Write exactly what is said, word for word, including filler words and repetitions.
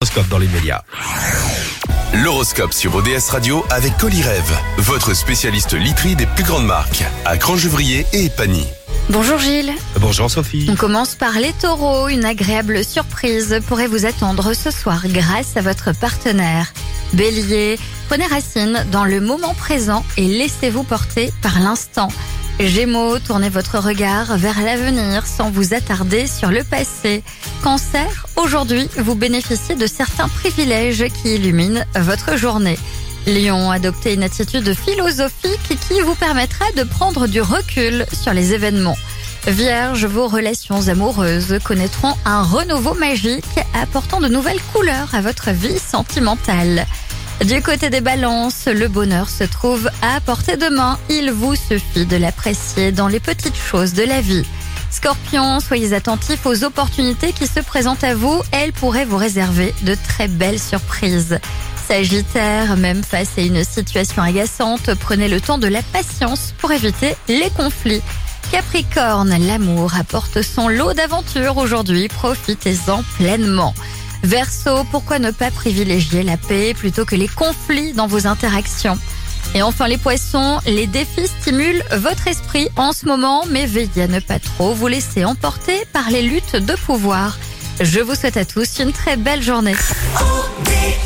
L'horoscope dans les médias. L'horoscope sur O D S Radio avec Colirêve, votre spécialiste literie des plus grandes marques, à Crangevrier et Epagny. Bonjour Gilles. Bonjour Sophie. On commence par les taureaux. Une agréable surprise pourrait vous attendre ce soir grâce à votre partenaire. Bélier, prenez racine dans le moment présent et laissez-vous porter par l'instant. Gémeaux, tournez votre regard vers l'avenir sans vous attarder sur le passé. Cancer, aujourd'hui, vous bénéficiez de certains privilèges qui illuminent votre journée. Lion, adoptez une attitude philosophique qui vous permettra de prendre du recul sur les événements. Vierge, vos relations amoureuses connaîtront un renouveau magique apportant de nouvelles couleurs à votre vie sentimentale. Du côté des balances, le bonheur se trouve à portée de main. Il vous suffit de l'apprécier dans les petites choses de la vie. Scorpion, soyez attentifs aux opportunités qui se présentent à vous. Elles pourraient vous réserver de très belles surprises. Sagittaire, même face à une situation agaçante, prenez le temps de la patience pour éviter les conflits. Capricorne, l'amour apporte son lot d'aventures aujourd'hui. Profitez-en pleinement. Verseau, pourquoi ne pas privilégier la paix plutôt que les conflits dans vos interactions? Et enfin les poissons, les défis stimulent votre esprit en ce moment, mais veillez à ne pas trop vous laisser emporter par les luttes de pouvoir. Je vous souhaite à tous une très belle journée.